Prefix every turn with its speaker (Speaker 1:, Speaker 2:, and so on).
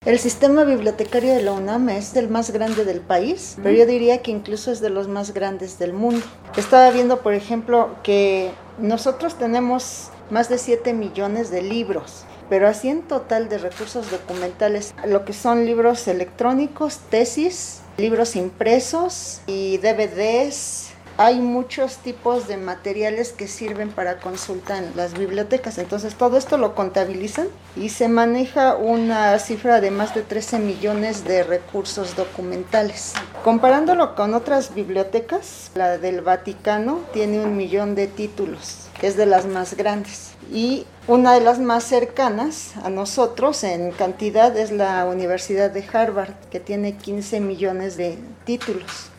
Speaker 1: El sistema bibliotecario de la UNAM es del más grande del país, pero yo diría que incluso es de los más grandes del mundo. Estaba viendo, por ejemplo, que nosotros tenemos más de 7 millones de libros, pero así en total de recursos documentales, lo que son libros electrónicos, tesis, libros impresos y DVDs. Hay muchos tipos de materiales que sirven para consulta en las bibliotecas, entonces todo esto lo contabilizan y se maneja una cifra de más de 13 millones de recursos documentales. Comparándolo con otras bibliotecas, la del Vaticano tiene 1 millón de títulos, que es de las más grandes. Y una de las más cercanas a nosotros en cantidad es la Universidad de Harvard, que tiene 15 millones de títulos.